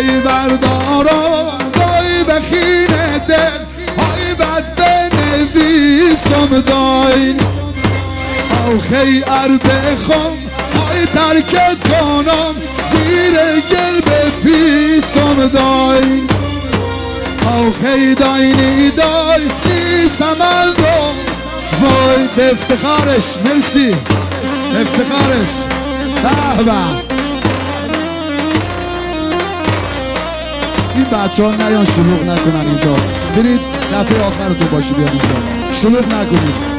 خی بردارم دای بخینه دل های بد بنویسم داین او خی بخم های ترکت کنم زیر گل بپیسم داین او خی داینی دای نیسمندم وای به افتخارش مرسی به افتخارش به این بچه ها نیان شلوغ نکنن اینجا برید دفعه آخر تو باشی بیان اینجا شلوغ نکنید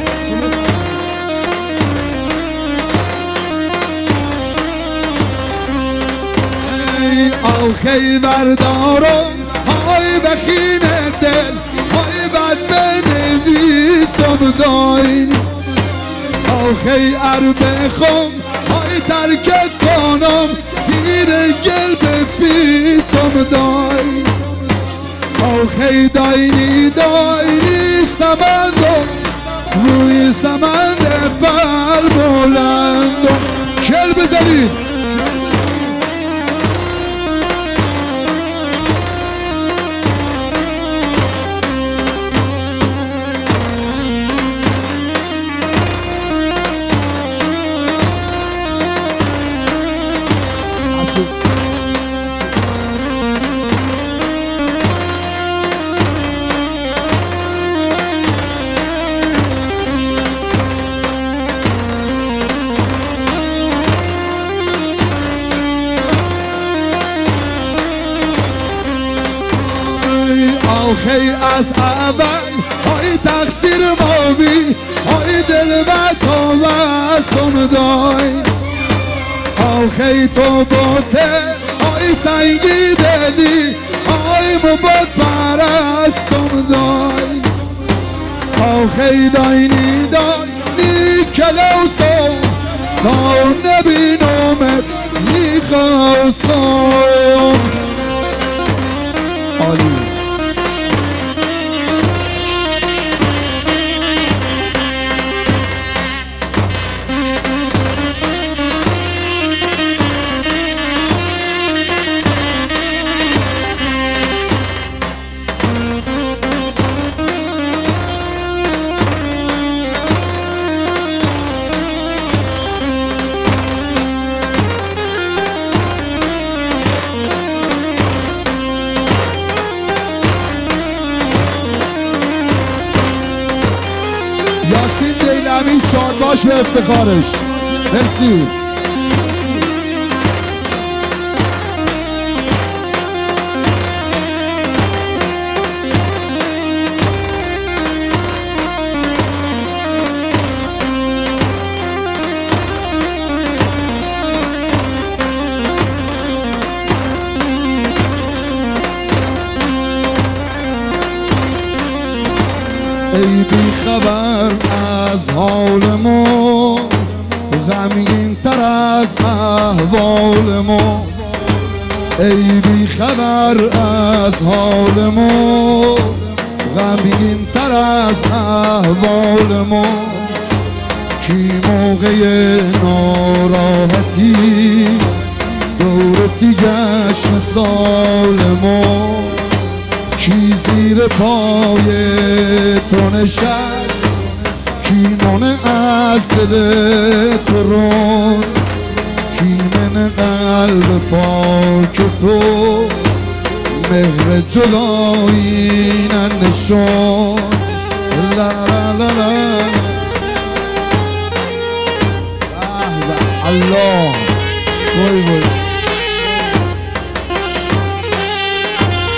او خی بردارم های بخینه دل های بد بنویسم داین او خی بخم های ترکت کنم زیر گل بپیسم داین او خی داینی سمندم روی سمند بل بلندم کل بزنید خی از اول های تقصیر ما بی های دل و تو واسم داین او خی تو باته های سنگی دلی های مباد پرستم داین او خی داینی کلوسو تا نبینمت نیخواسم عالی یاسین دیلمی شاد باش به افتخارش مرسی ای بی خبر از حال ما غمگین تر از احوال ما ای بی خبر از حال ما غمگین تر از احوال ما کی موقع ناراحتی دورتی گشت مثال ما کی زیر پای تو نشست کی مانع از دل تو رو کی من قلب پاک تو مهر جدایی ننشان لا لا لا لا الله وای وای